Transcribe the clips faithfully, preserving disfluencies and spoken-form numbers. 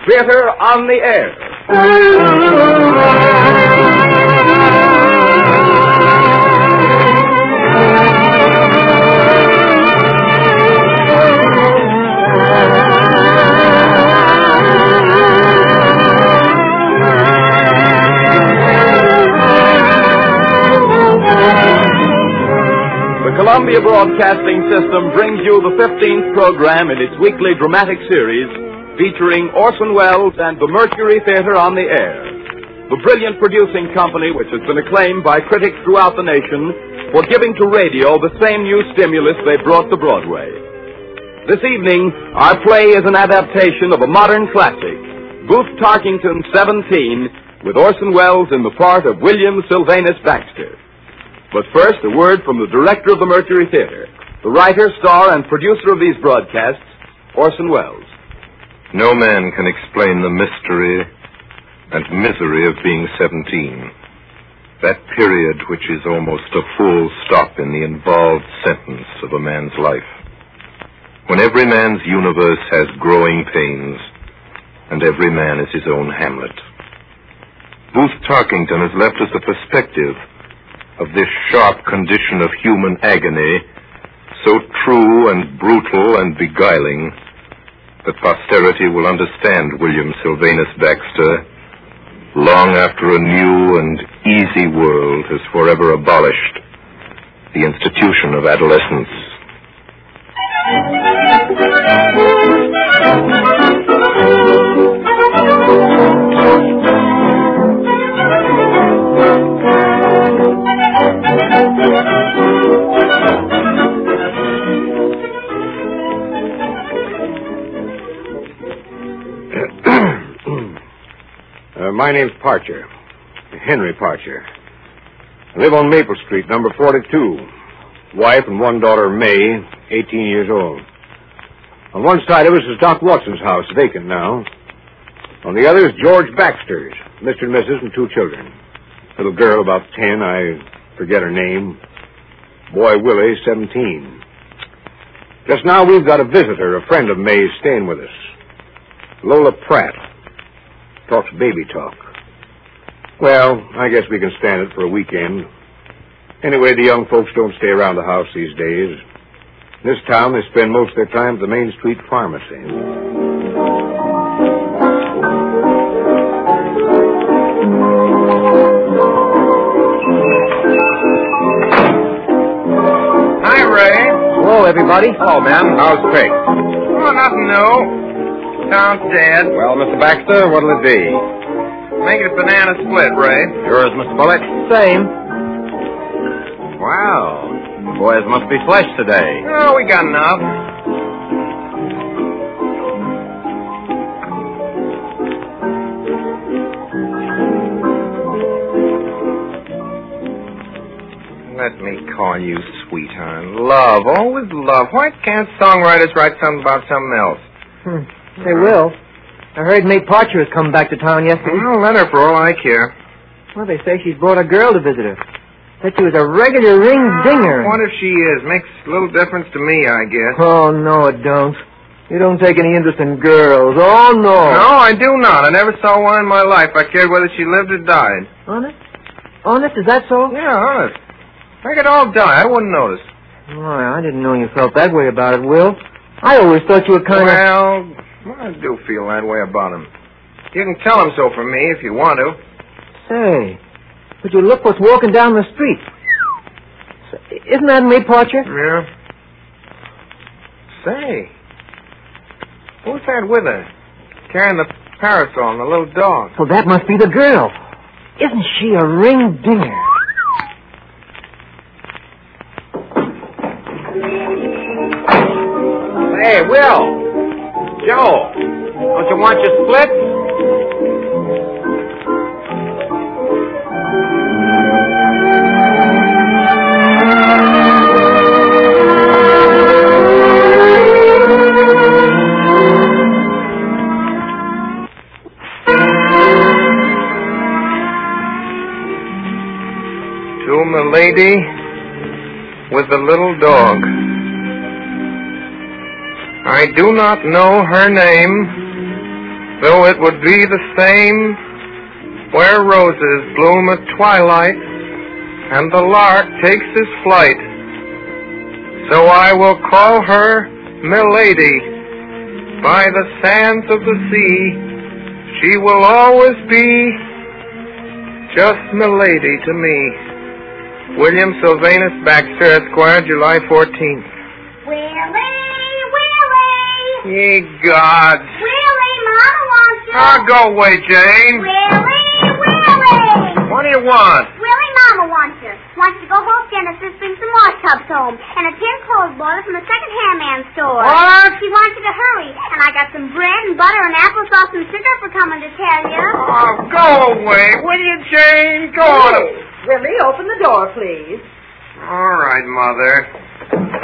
Theater on the Air. Columbia Broadcasting System brings you the fifteenth program in its weekly dramatic series featuring Orson Welles and the Mercury Theater on the Air, the brilliant producing company which has been acclaimed by critics throughout the nation for giving to radio the same new stimulus they brought to Broadway. This evening, our play is an adaptation of a modern classic, Booth Tarkington seventeen, with Orson Welles in the part of William Sylvanus Baxter. But first, a word from the director of the Mercury Theater, the writer, star, and producer of these broadcasts, Orson Welles. No man can explain the mystery and misery of being seventeen. That period which is almost a full stop in the involved sentence of a man's life. When every man's universe has growing pains, and every man is his own Hamlet. Booth Tarkington has left us a perspective of this sharp condition of human agony, so true and brutal and beguiling that posterity will understand William Sylvanus Baxter long after a new and easy world has forever abolished the institution of adolescence. Uh, my name's Parcher, Henry Parcher. I live on Maple Street, number forty-two. Wife and one daughter, May, eighteen years old. On one side of us is Doc Watson's house, vacant now. On the other is George Baxter's, Mister and Missus and two children. Little girl about ten, I forget her name. Boy Willie, seventeen. Just now we've got a visitor, a friend of May's, staying with us. Lola Pratt. Talks baby talk. Well, I guess we can stand it for a weekend. Anyway, the young folks don't stay around the house these days. In this town, they spend most of their time at the Main Street Pharmacy. Hi, Ray. Hello, everybody. Hello, man. How's Peg? Oh, nothing new. Town's dead. Well, Mister Baxter, what'll it be? Make it a banana split, Ray. Yours, Mister Bullitt? Same. Wow. The boys must be flesh today. Oh, we got enough. Let me call you sweetheart. Love, always love. Why can't songwriters write something about something else? Hmm. They will. I heard May Parcher has come back to town yesterday. Well, let her for all I care. Well, they say she's brought a girl to visit her. Said she was a regular ring-dinger. What if she is? Makes little difference to me, I guess. Oh, no, it don't. You don't take any interest in girls. Oh, no. No, I do not. I never saw one in my life. I cared whether she lived or died. Honest? Honest, is that so? Yeah, honest. If I could all die, I wouldn't notice. Oh, I didn't know you felt that way about it, Will. I always thought you were kind well, of... Well, I do feel that way about him. You can tell him so from me if you want to. Say, would you look what's walking down the street? Isn't that May Parcher? Yeah. Say, who's that with her? Carrying the parasol and the little dog. So that must be the girl. Isn't she a ring-dinger? Hey, Will. Joe, don't you want your split? To the lady with the little dog. I do not know her name, though it would be the same where roses bloom at twilight and the lark takes his flight. So I will call her Milady. By the sands of the sea, she will always be just Milady to me. William Sylvanus Baxter, Esquire, July fourteenth. Willie, Willie! Ye gods. Willie, Mama wants you. Oh, go away, Jane. Willie, Willie! What do you want? Willie, Mama wants you. Wants to go home, Genesis, bring some wash tubs home, and a tin clothes boiler from the second-hand man store. What? She wants you to hurry, and I got some bread and butter and applesauce and sugar for coming to tell you. Oh, go away, will you, Jane? Go on. Willie, open the door, please. All right, Mother.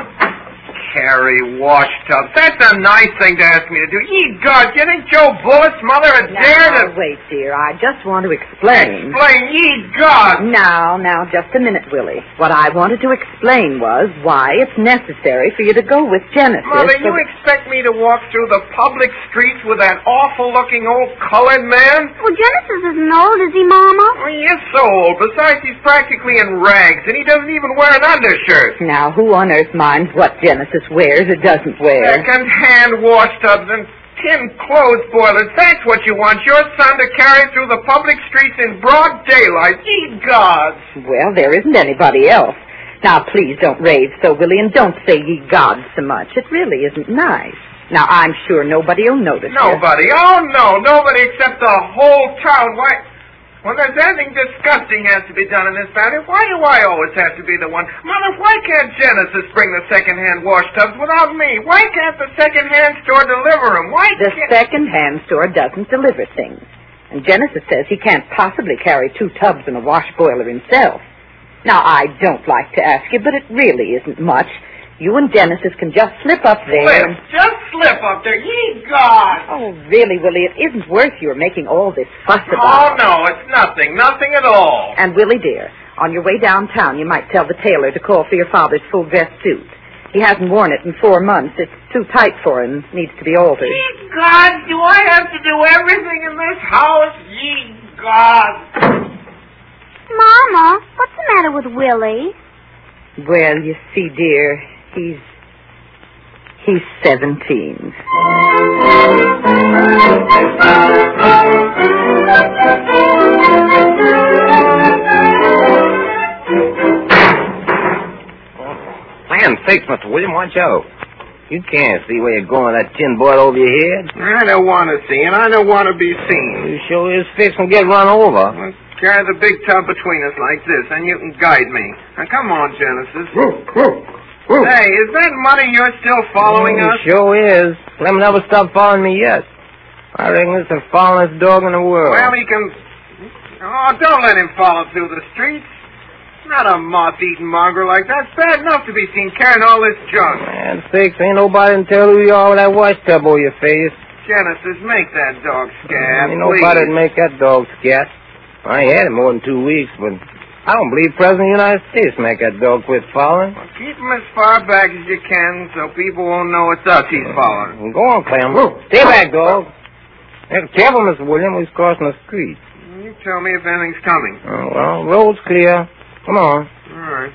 Carry wash tubs. That's a nice thing to ask me to do. Ye gods, you think Joe Bullis, Mother, had dared to... Now, wait, dear. I just want to explain. Explain, ye gods! Now, now, just a minute, Willie. What I wanted to explain was why it's necessary for you to go with Genesis. Mother, so you expect me to walk through the public streets with that awful-looking old colored man? Well, Genesis isn't old, is he, Mama? Well, he is so old. Besides, he's practically in rags, and he doesn't even wear an undershirt. Now, who on earth minds what Genesis wears or doesn't wear? Second-hand wash tubs and tin clothes boilers. That's what you want your son to carry through the public streets in broad daylight. Ye gods! Well, there isn't anybody else. Now, please don't rave so, Willie, and don't say ye gods so much. It really isn't nice. Now, I'm sure nobody will notice you. Nobody? Oh, no. Nobody except the whole town. Why... When there's anything disgusting has to be done in this family, why do I always have to be the one? Mother, why can't Genesis bring the second-hand wash tubs without me? Why can't the second-hand store deliver them? Why The can't... second-hand store doesn't deliver things. And Genesis says he can't possibly carry two tubs and a wash boiler himself. Now, I don't like to ask you, but it really isn't much. You and Genesis can just slip up there Slip. and... Just slip up there. Ye gods! Oh, really, Willie, it isn't worth your making all this fuss Oh, about. no, it's nothing. Nothing at all. And, Willie, dear, on your way downtown, you might tell the tailor to call for your father's full-dress suit. He hasn't worn it in four months. It's too tight for him. Needs to be altered. Ye gods, do I have to do everything in this house? Ye gods! Mama, what's the matter with Willie? Well, you see, dear, he's... he's seventeen. Land sakes, Mister William, watch out. You can't see where you're going with that tin boil over your head. I don't want to see, and I don't want to be seen. You sure is fixing to get run over. Well, carry the big tub between us like this, and you can guide me. Now, come on, Genesis. Hey, is that Muddy you're still following He us? sure is. Clem never stopped following me yet. I reckon it's the followingest dog in the world. Well, he can... Oh, don't let him follow through the streets. Not a moth-eating mongrel like that. It's bad enough to be seen carrying all this junk. Man, sakes, ain't nobody can tell who you are with that wash tub over your face. Genesis, make that dog scat, Ain't please. nobody to make that dog scat. I ain't had it more than two weeks, but I don't believe President of the United States make that dog quit following. Well, keep him as far back as you can so people won't know it's us he's following. Go on, Clem. Stay back, dog. Hey, careful, Mister William. He's crossing the street. You tell me if anything's coming. Oh, well, road's clear. Come on. All right.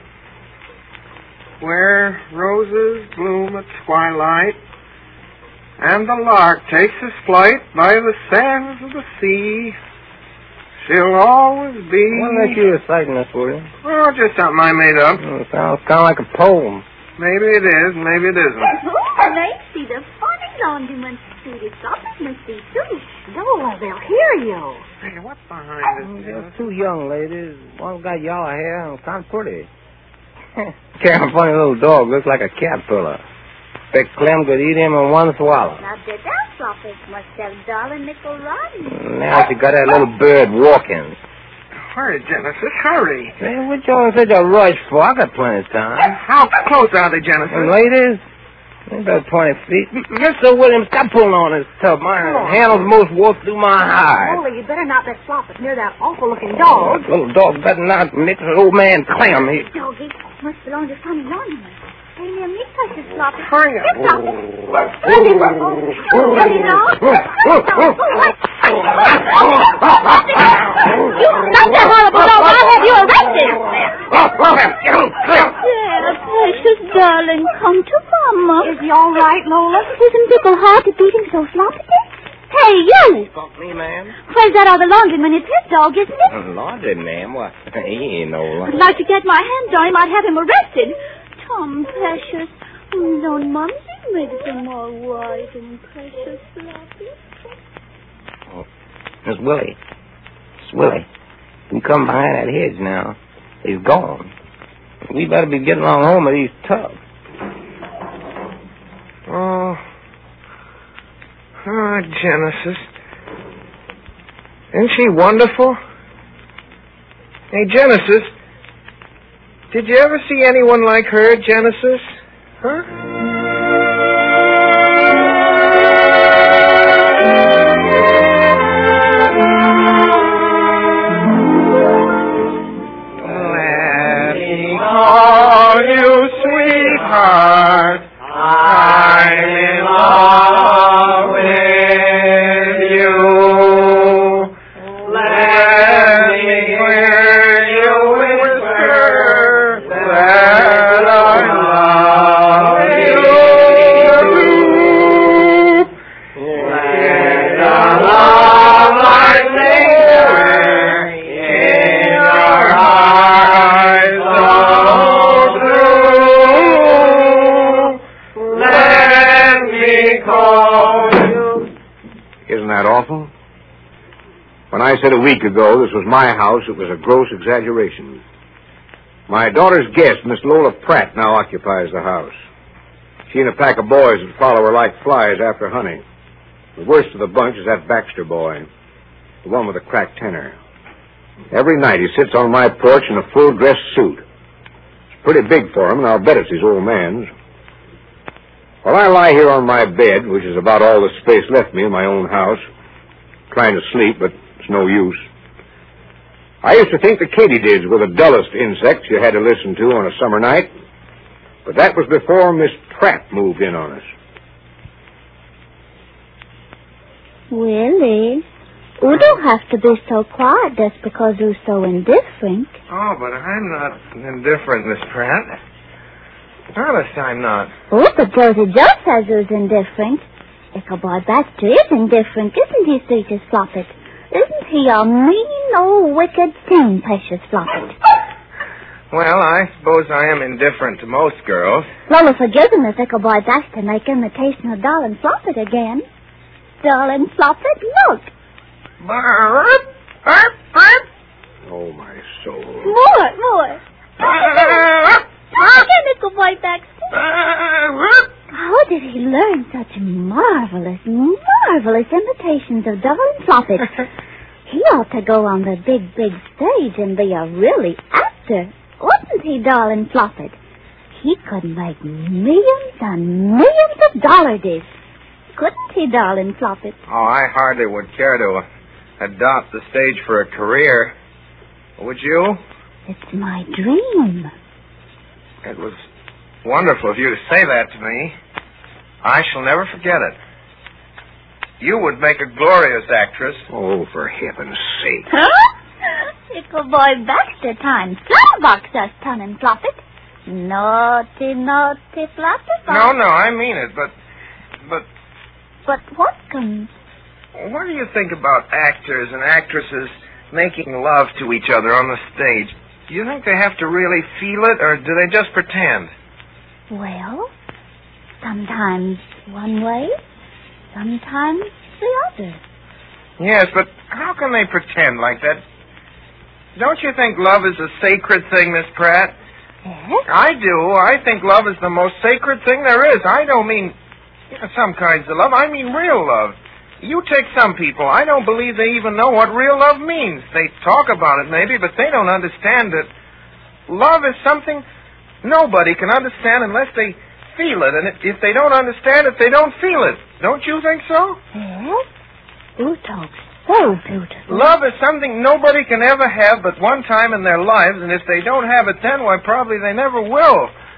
Where roses bloom at twilight, and the lark takes his flight by the sands of the sea, she'll always be... Wasn't that you reciting this, William? Oh, just something I made up. Oh, it sounds kind of like a poem. Maybe it is, maybe it isn't. Oh, let's see the funny laundryman's suit. It's up must be too. No, they'll hear you. Hey, what's behind this? There's two young ladies. One's got yellow hair and kind of pretty. Carrying a funny little dog. Looks like a caterpillar. Expect Clem could eat him in one swallow. Now, the dance office must have dollar nickel rotten. Now she got that little bird walking. Hurry, Genesis, hurry. Hey, what you in such a rush for? I got plenty of time. How close are they, Genesis? And ladies, they're about twenty feet. Mister Williams, stop pulling on this tub. My handle's most walk through my hide. Molly, you better not let flop it near that awful-looking dog. Little dog better not mix with old man Clem here. Doggy must belong to Sonny Laundryman. Hey, near me, precious Floppy. Hurry up. Here, Floppy. Let me go. Oh, let me go. You stop that horrible dog. I'll have you arrested. There, precious darling, come to Mama. Is he all right, Lola? Isn't Pickle hard to beat him so sloppy? Hey, you! Fuck me, ma'am? Where's that other laundryman? It's his dog, isn't it? Laundry, ma'am? What? He ain't no I'd laundry. like to get my hands on him. I'd have him arrested. Tom, precious. Oh, don't Mumsy make him all white and precious sloppy? Oh, Miss Willie. Miss Willie. You come behind that hedge now. He's gone. We better be getting along home with these tubs. Oh. Ah, Genesis. Isn't she wonderful? Hey, Genesis. Did you ever see anyone like her, Genesis? Huh? Let me call you sweetheart. I'm in love with you. Let me hear you whisper that I love you. Let the love I linger in your eyes so true. Let me call you. Isn't that awful? When I said a week ago this was my house, it was a gross exaggeration. My daughter's guest, Miss Lola Pratt, now occupies the house. She and a pack of boys that follow her like flies after honey. The worst of the bunch is that Baxter boy, the one with the cracked tenor. Every night he sits on my porch in a full-dress suit. It's pretty big for him, and I'll bet it's his old man's. While I lie here on my bed, which is about all the space left me in my own house, trying to sleep, but it's no use. I used to think the katydids were the dullest insects you had to listen to on a summer night, but that was before Miss Pratt moved in on us. Willie, you don't have to be so quiet just because you're so indifferent. Oh, but I'm not indifferent, Miss Pratt. Honest, I'm not. Oh, but Josie Joe says you're indifferent. Ichabod Baxter is indifferent, isn't he, sweetest Floppet? Isn't he a mean old wicked thing, precious Floppet? Well, I suppose I am indifferent to most girls. Lola, forgive him if Ichabod Baxter make imitation of Darlin' Floppet again. Darlin' Floppet, look. Oh, my soul. More, more. Again, Ichabod Baxter. How did he learn such marvelous, marvelous imitations of Darlin' Floppet? He ought to go on the big, big stage and be a really actor. Wasn't he, Darlin' Floppet? He could make millions and millions of dollars. Couldn't he, Darlin' Floppet? Oh, I hardly would care to adopt the stage for a career. Would you? It's my dream. It was wonderful of you to say that to me. I shall never forget it. You would make a glorious actress. Oh, for heaven's sake. Huh? Ichabod Baxter times Slowbox us, Darlin' Floppet. Naughty, naughty Floppet. No, no, I mean it, but... But... But what comes? What do you think about actors and actresses making love to each other on the stage? Do you think they have to really feel it, or do they just pretend? Well, sometimes one way, sometimes the other. Yes, but how can they pretend like that? Don't you think love is a sacred thing, Miss Pratt? Yes? I do. I think love is the most sacred thing there is. I don't mean you know, some kinds of love. I mean real love. You take some people. I don't believe they even know what real love means. They talk about it maybe, but they don't understand it. Love is something nobody can understand unless they feel it. And if they don't understand it, they don't feel it. Don't you think so? Yes? You talk so beautiful. Love is something nobody can ever have but one time in their lives, and if they don't have it then, why, probably they never will.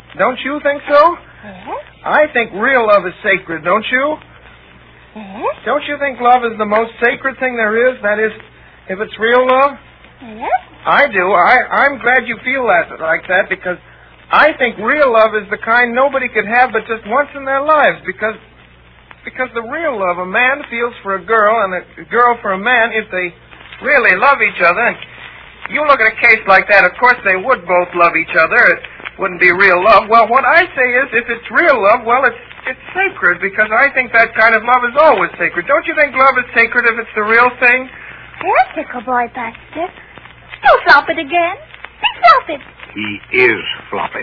Don't you think so? Yes. I think real love is sacred, don't you? Yes. Don't you think love is the most sacred thing there is? That is, if it's real love? Yes. I do. I, I'm glad you feel that like that because I think real love is the kind nobody could have but just once in their lives because because the real love a man feels for a girl and a girl for a man if they really love each other. And you look at a case like that, of course they would both love each other. It wouldn't be real love. Well, what I say is if it's real love, well, it's it's sacred because I think that kind of love is always sacred. Don't you think love is sacred if it's the real thing? Yes, Tickle Boy Buster. Do flop it again. Big flop it. He is Floppet.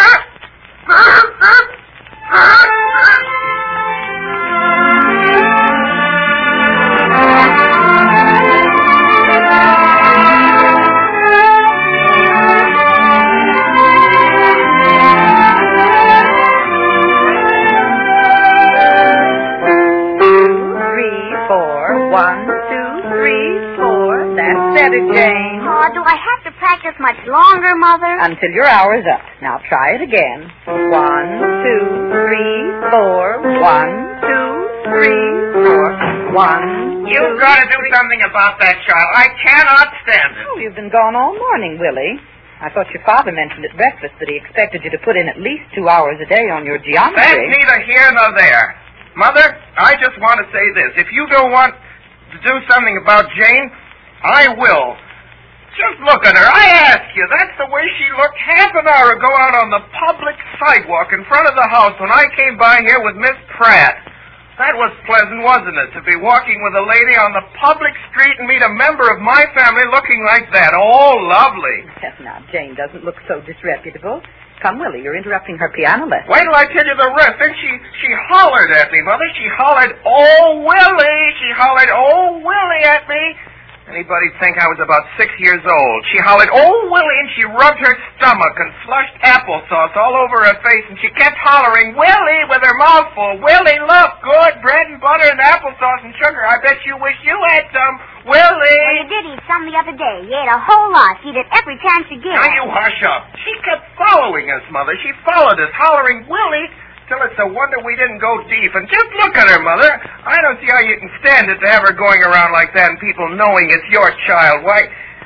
Jane. Oh, do I have to practice much longer, Mother? Until your hour's up. Now try it again. One, two, three, four. One, two, three, four. One, You've two, got to do three. something about that child. I cannot stand it. Oh, you've been gone all morning, Willie. I thought your father mentioned at breakfast that he expected you to put in at least two hours a day on your That's geometry. neither here nor there. Mother, I just want to say this. If you don't want to do something about Jane, I will. Just look at her. I ask you, that's the way she looked half an hour ago out on the public sidewalk in front of the house when I came by here with Miss Pratt. That was pleasant, wasn't it, to be walking with a lady on the public street and meet a member of my family looking like that? Oh, lovely. Now, Jane doesn't look so disreputable. Come, Willie, you're interrupting her piano lesson. Wait till I tell you the rest. Then she, she hollered at me, Mother. She hollered, "Oh, Willie!" She hollered, "Oh, Willie!" at me. Anybody'd think I was about six years old. She hollered, "Oh, Willie," and she rubbed her stomach and slushed applesauce all over her face, and she kept hollering, "Willie," with her mouth full. "Willie, look, good bread and butter and applesauce and sugar. I bet you wish you had some. Willie!" Well, you did eat some the other day. You ate a whole lot. You did every chance you get. Now you hush up. She kept following us, Mother. She followed us, hollering, "Willie," till it's a wonder we didn't go deep. And just look at her, Mother. I don't see how you can stand it to have her going around like that and people knowing it's your child. Why,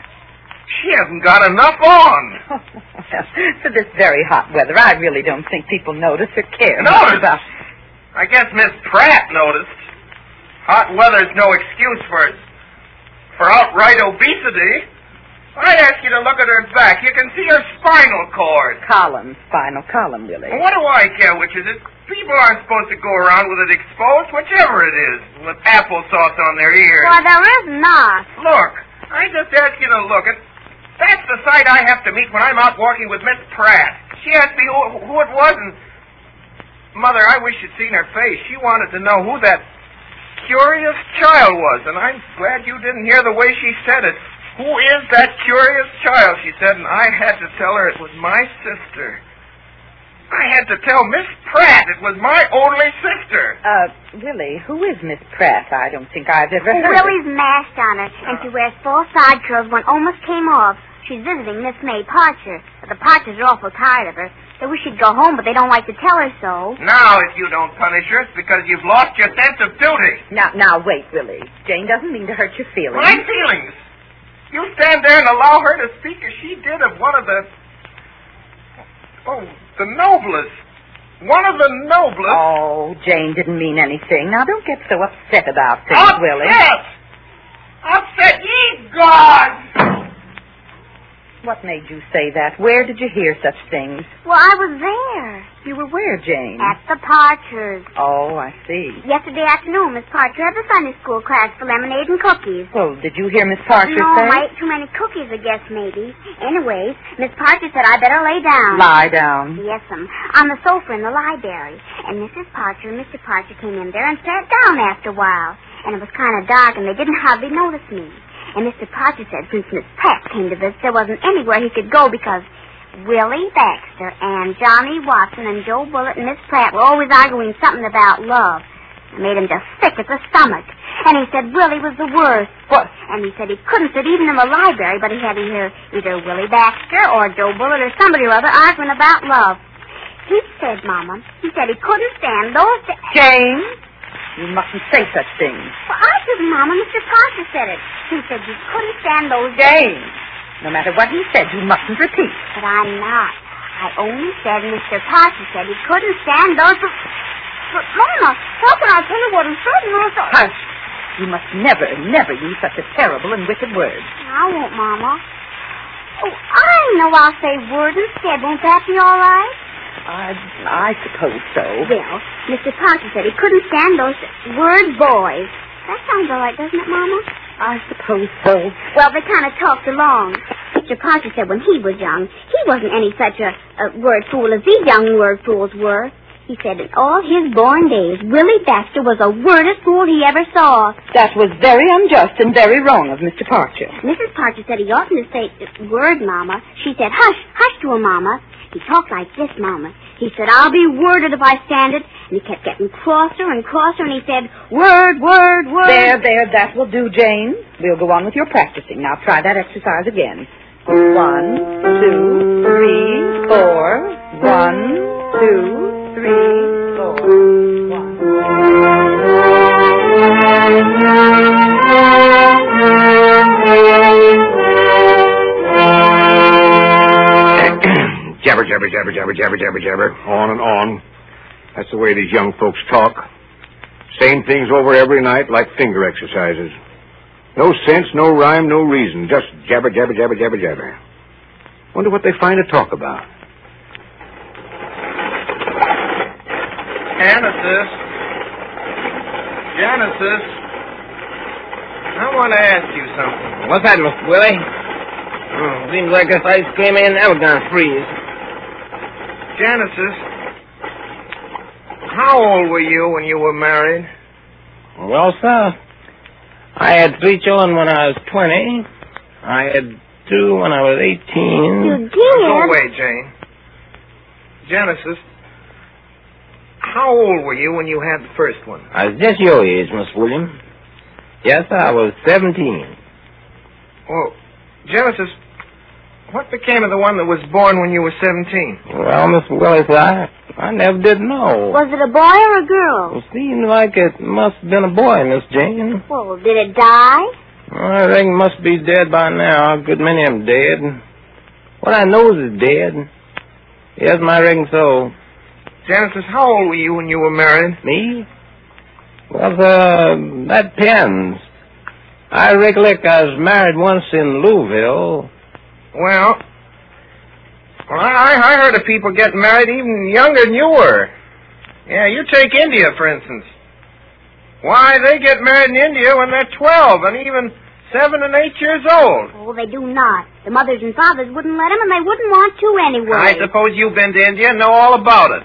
she hasn't got enough on. For this very hot weather, I really don't think people notice or care. Notice? About... I guess Miss Pratt noticed. Hot weather's no excuse for for outright obesity. I'd ask you to look at her back. You can see her spinal cord. Column, spinal column, Willie. Well, what do I care which is it? People aren't supposed to go around with it exposed, whichever it is, with applesauce on their ears. Well, there is not. Look, I just ask you to look at. That's the sight I have to meet when I'm out walking with Miss Pratt. She asked me who, who it was, and Mother, I wish you'd seen her face. She wanted to know who that curious child was, and I'm glad you didn't hear the way she said it. "Who is that curious child?" she said, and I had to tell her it was my sister. I had to tell Miss Pratt it was my only sister. Uh, Willie, who is Miss Pratt? I don't think I've ever heard Willie's mashed on her, and she wears four side curls. One almost came off. She's visiting Miss May Parcher. But the Parchers are awful tired of her. They wish she'd go home, but they don't like to tell her so. Now, if you don't punish her, it's because you've lost your sense of duty. Now, now, wait, Willie. Jane doesn't mean to hurt your feelings. My feelings? You stand there and allow her to speak as she did of one of the... Oh, the noblest. One of the noblest... Oh, Jane didn't mean anything. Now, don't get so upset about things, Upset! Willie. Upset, ye gods! What made you say that? Where did you hear such things? Well, I was there. You were where, Jane? At the Parchers. Oh, I see. Yesterday afternoon, Miss Parcher had the Sunday school class for lemonade and cookies. Well, did you hear Miss Parcher no, say? I ate too many cookies, I guess, maybe. Anyways, Miss Parcher said I better lay down. Lie down. Yes'm. On the sofa in the library. And Missus Parcher and Mister Parcher came in there and sat down after a while. And it was kind of dark, and they didn't hardly notice me. And Mister Parcher said since Miss Pratt came to visit, there wasn't anywhere he could go because Willie Baxter and Johnny Watson and Joe Bullitt and Miss Pratt were always arguing something about love. It made him just sick at the stomach. And he said Willie was the worst. What? And he said he couldn't sit even in the library, but he had to hear either Willie Baxter or Joe Bullitt or somebody or other arguing about love. He said, Mama, he said he couldn't stand those... Da- Jane, you mustn't say such things. Well, I didn't, Mama. Mister Parker said it. He said you couldn't stand those... Jane, no matter what he said, you mustn't repeat. But I'm not. I only said Mister Parker said he couldn't stand those... But, Mama, how can I tell you what he said? And also... Hush. You must never, never use such a terrible and wicked word. I won't, Mama. Oh, I know I'll say word instead. Won't that be all right? I, I suppose so. Well, Mister Parker said he couldn't stand those word boys. That sounds all right, doesn't it, Mama? I suppose so. Well, they kind of talked along. Mister Parker said when he was young, he wasn't any such a, a word fool as these young word fools were. He said in all his born days, Willie Baxter was the wordest fool he ever saw. That was very unjust and very wrong of Mister Parcher. Missus Parcher said he oughtn't to say word, Mama. She said, hush, hush to him, Mama. He talked like this, Mama. He said, I'll be worded if I stand it. And he kept getting crosser and crosser, and he said, word, word, word. There, there, that will do, Jane. We'll go on with your practicing. Now try that exercise again. One, two, three, four. One, two, three, four. One. Jabber, jabber, jabber, jabber, jabber, jabber, jabber. On and on. That's the way these young folks talk. Same things over every night like finger exercises. No sense, no rhyme, no reason. Just jabber, jabber, jabber, jabber, jabber. Wonder what they find to talk about. Genesis. Genesis. I want to ask you something. What's that, Mister Willie? Oh, seems like this ice came in never gonna freeze. Genesis, how old were you when you were married? Well, sir, I had three children when I was twenty. I had two when I was eighteen. You did? Oh, wait, Jane. Genesis, how old were you when you had the first one? I was just your age, Miss William. Yes, sir, I was seventeen. Well, Genesis, what became of the one that was born when you were seventeen? Well, Miss Willie, I, I never did know. Was it a boy or a girl? It seemed like it must have been a boy, Miss Jane. Well, did it die? Well, I think it must be dead by now. A good many of them dead. What I know is dead. Yes, I reckon so. Genesis, how old were you when you were married? Me? Well, uh, that depends. I recollect I was married once in Louisville. Well, well, I, I heard of people getting married even younger than you were. Yeah, you take India, for instance. Why, they get married in India when they're twelve and even seven and eight years old. Oh, they do not. The mothers and fathers wouldn't let them, and they wouldn't want to anyway. I suppose you've been to India and know all about it.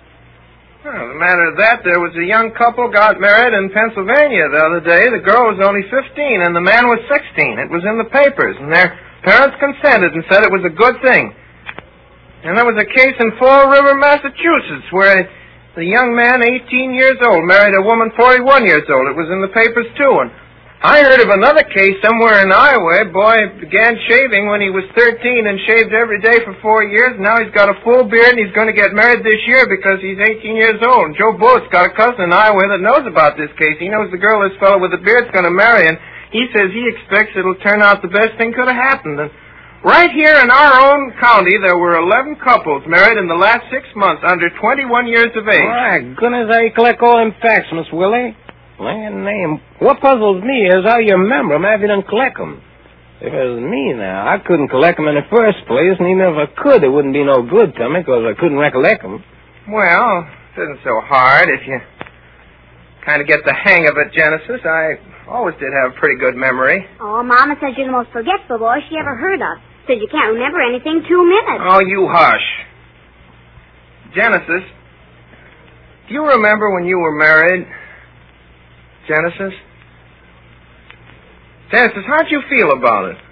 Well, the matter of that, there was a young couple got married in Pennsylvania the other day. The girl was only fifteen and the man was sixteen. It was in the papers, and their parents consented and said it was a good thing. And there was a case in Fall River, Massachusetts, where the young man, eighteen years old, married a woman forty-one years old. It was in the papers, too. And I heard of another case somewhere in Iowa. A boy began shaving when he was thirteen and shaved every day for four years. Now he's got a full beard, and he's going to get married this year because he's eighteen years old. And Joe Bullock's got a cousin in Iowa that knows about this case. He knows the girl this fellow with the beard's going to marry, and he says he expects it'll turn out the best thing could have happened. And right here in our own county, there were eleven couples married in the last six months under twenty-one years of age. My goodness, how you collect all them facts, Miss Willie? Land name. What puzzles me is how you remember them after you done collect them. If it was me now, I couldn't collect them in the first place, and even if I could, it wouldn't be no good to me because I couldn't recollect them. Well, it isn't so hard if you kind of get the hang of it, Genesis. I always did have a pretty good memory. Oh, Mama says you're the most forgetful boy she ever heard of. Says you can't remember anything two minutes. Oh, you hush. Genesis, do you remember when you were married? Genesis? Genesis, how'd you feel about it?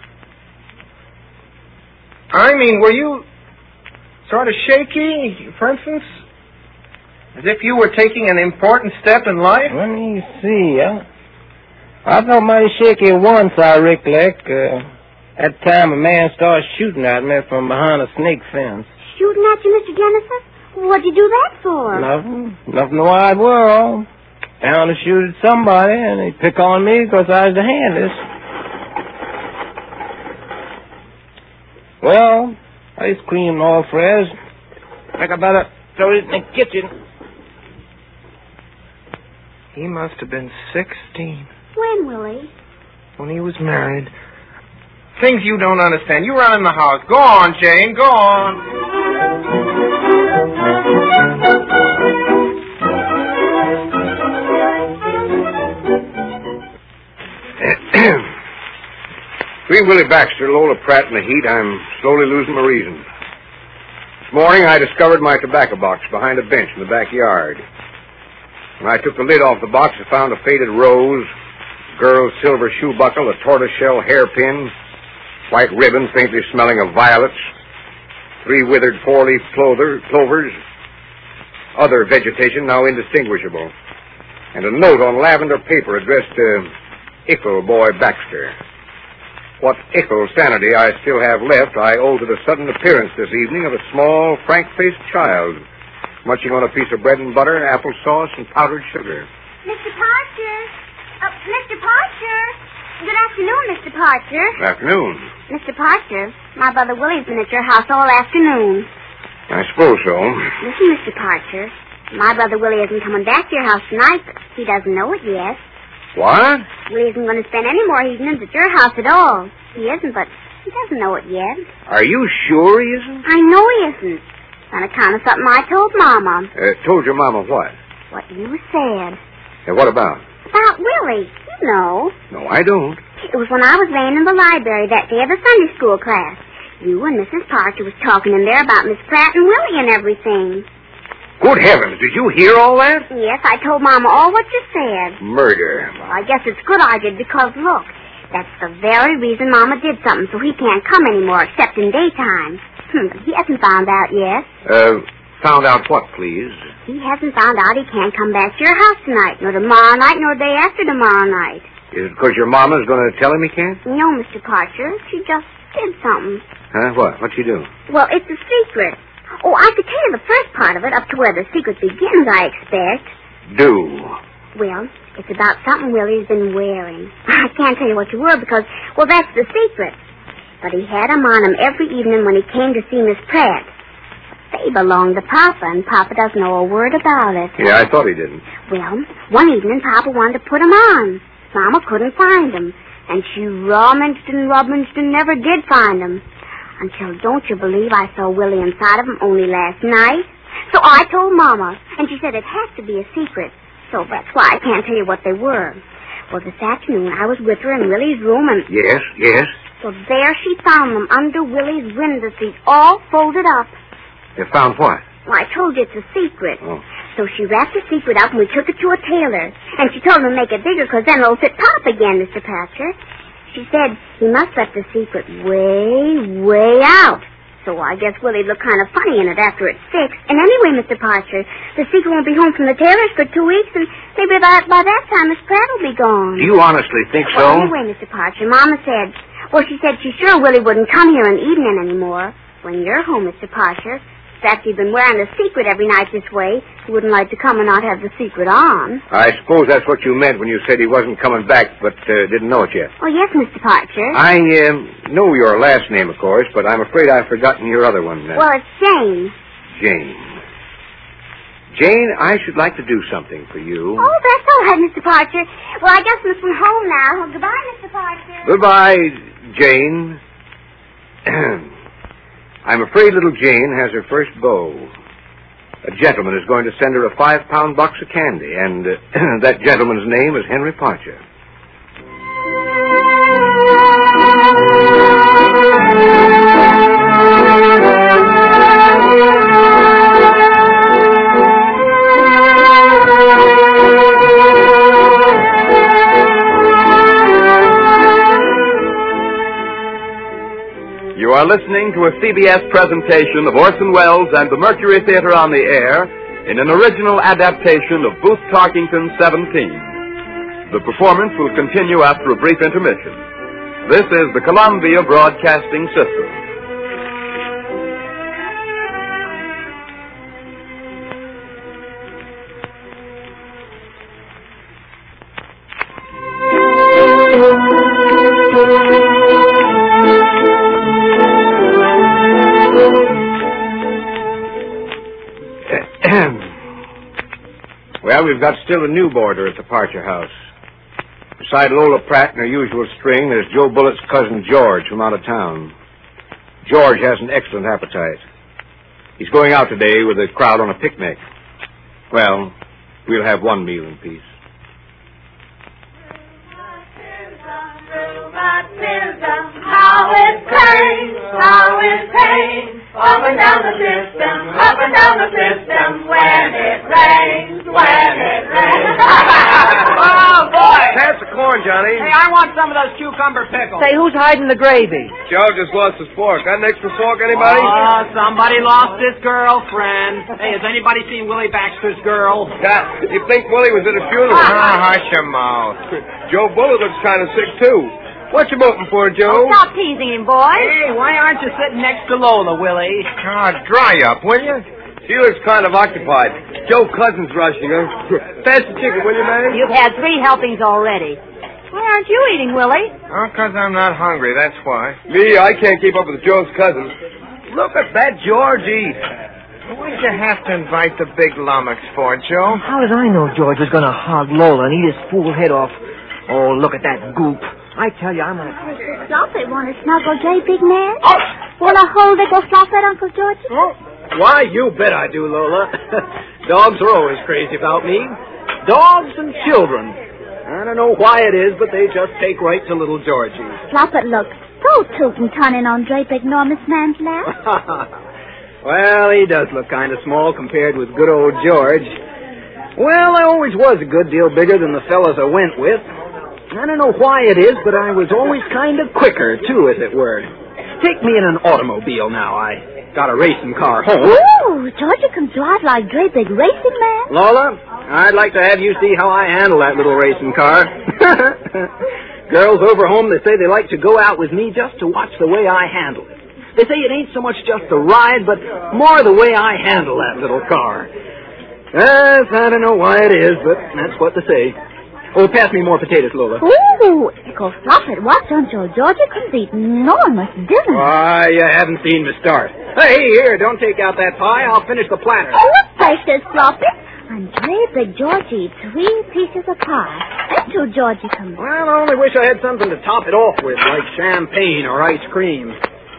I mean, were you sort of shaky, for instance? As if you were taking an important step in life? Let me see, huh? I felt mighty shaky once, I recollect. Uh, at the time a man started shooting at me from behind a snake fence. Shooting at you, Mister Genesis? What'd you do that for? Nothing. Nothing in the wide world. Down to shoot at somebody, and they pick on me because I was the handiest. Well, ice cream and all fresh. I think I better throw it in the kitchen. He must have been sixteen When, Willie? when he was married. Things you don't understand. You run in the house. Go on, Jane. Go on. Between Willie Baxter, Lola Pratt, and the heat, I'm slowly losing my reason. This morning, I discovered my tobacco box behind a bench in the backyard. When I took the lid off the box, I found a faded rose, a girl's silver shoe buckle, a tortoiseshell hairpin, white ribbon faintly smelling of violets, three withered four-leaf clover, clovers, other vegetation now indistinguishable, and a note on lavender paper addressed to Ickle Boy Baxter. What ickle sanity I still have left I owe to the sudden appearance this evening of a small, frank-faced child, munching on a piece of bread and butter, applesauce, and powdered sugar. Mister Parcher. Oh, Mister Parcher. Good afternoon, Mister Parcher. Good afternoon. Mister Parcher, my brother Willie's been at your house all afternoon. I suppose so. Listen, Mister Parcher, my brother Willie isn't coming back to your house tonight, but he doesn't know it yet. What? Willie isn't going to spend any more evenings at your house at all. He isn't, but he doesn't know it yet. Are you sure he isn't? I know he isn't. On account of something I told Mama. Uh, told your mama what? What you said. Uh, what about? About Willie. You know. No, I don't. It was when I was laying in the library that day of the Sunday school class. You and Missus Parcher was talking in there about Miss Pratt and Willie and everything. Good heavens, did you hear all that? Yes, I told Mama all what you said. Murder. Well, I guess it's good I did because, look, that's the very reason Mama did something so he can't come anymore except in daytime. Hmm, but he hasn't found out yet. Uh, found out what, please? He hasn't found out he can't come back to your house tonight, nor tomorrow night, nor the day after tomorrow night. Is it because your mama's going to tell him he can't? No, Mister Parcher. She just did something. Huh? What? What'd she do? Well, it's a secret. Oh, I could tell you the first part of it, up to where the secret begins, I expect. Do. Well, it's about something Willie's been wearing. I can't tell you what you were because, well, that's the secret. But he had 'em on him every evening when he came to see Miss Pratt. They belong to Papa, and Papa doesn't know a word about it. Yeah, I thought he didn't. Well, one evening Papa wanted to put 'em on. Mama couldn't find 'em, and she rummaged and rummaged and never did find 'em. Until, don't you believe, I saw Willie inside of 'em only last night. So I told Mama, and she said it has to be a secret. So that's why I can't tell you what they were. Well, this afternoon I was with her in Willie's room, and... Yes, yes. So there she found them under Willie's window seat, all folded up. You found what? Well, I told you it's a secret. Oh. So she wrapped the secret up, and we took it to a tailor. And she told him to make it bigger, because then it'll fit Pop again, Mister Patcher. She said he must let the secret way, way out. So I guess Willie looked kind of funny in it after it's fixed. And anyway, Mister Parcher, the secret won't be home from the tailor's for two weeks, and maybe by, by that time Miss Pratt will be gone. Do you honestly think so? Well, anyway, Mister Parcher, Mama said... Well, she said she's sure Willie wouldn't come here in the evening anymore. When you're home, Mister Parcher, after you've been wearing the secret every night this way, you wouldn't like to come and not have the secret on. I suppose that's what you meant when you said he wasn't coming back, but uh, didn't know it yet. Oh, yes, Mister Parcher. I um, know your last name, of course, but I'm afraid I've forgotten your other one. Uh, well, it's Jane. Jane. Jane, I should like to do something for you. Oh, that's all right, Mister Parcher. Well, I guess I'm from home now. Well, goodbye, Mister Parcher. Goodbye, Jane. I'm afraid little Jane has her first beau. A gentleman is going to send her a five-pound box of candy, and uh, that gentleman's name is Henry Parcher. You are listening to a C B S presentation of Orson Welles and the Mercury Theater on the Air in an original adaptation of Booth Tarkington's Seventeen. The performance will continue after a brief intermission. This is the Columbia Broadcasting System. Well, we've got still a new boarder at the Parcher house. Beside Lola Pratt in her usual string, there's Joe Bullett's cousin George from out of town. George has an excellent appetite. He's going out today with a crowd on a picnic. Well, we'll have one meal in peace. How it pains, how it pains, up and down the system, up and down the system, when it rains, when it rains. Oh, boy! Pass the corn, Johnny. Hey, I want some of those cucumber pickles. Say, who's hiding the gravy? Joe just lost his fork. Got an extra fork, anybody? Oh, somebody lost his girlfriend. Hey, has anybody seen Willie Baxter's girl? God, you think Willie was at a funeral? Ah, hush your mouth. Joe Bullet looks kind of sick, too. What you voting for, Joe? Oh, stop teasing him, boy. Hey, why aren't you sitting next to Lola, Willie? Ah, dry up, will you? She looks kind of occupied. Joe Cousin's rushing her. Pass the chicken, will you, man? You've had three helpings already. Why aren't you eating, Willie? Oh, because I'm not hungry, that's why. Me, I can't keep up with Joe's cousin. Look at that George eat. What'd you have to invite the big lummox for, Joe? How did I know George was going to hog Lola and eat his fool head off? Oh, look at that goop. I tell you, I'm going to... Floppet, want to snuggle Jay, big man? Oh. Want to hold it, go Floppet, Uncle George? Oh. Why, you bet I do, Lola. Dogs are always crazy about me. Dogs and children. I don't know why it is, but they just take right to little Georgie. Floppet looks so tootin' tunnin' on Dre Big Enormous Man's lap. Well, he does look kind of small compared with good old George. Well, I always was a good deal bigger than the fellas I went with. I don't know why it is, but I was always kind of quicker, too, as it were. Take me in an automobile now. I got a racing car home. Ooh, Georgia can drive like Dre Big Racing Man. Lola, I'd like to have you see how I handle that little racing car. Girls over home, they say they like to go out with me just to watch the way I handle it. They say it ain't so much just the ride, but more the way I handle that little car. Yes, I don't know why it is, but that's what they say. Oh, pass me more potatoes, Lola. Ooh, go Floppet, watch Uncle Georgia can eat enormous dinner. Why, you haven't seen me start. Hey, here, don't take out that pie. I'll finish the platter. Oh, look, precious Floppet. And Dre Big George eats three pieces of pie. And two Georgie comes. Well, I only wish I had something to top it off with, like champagne or ice cream.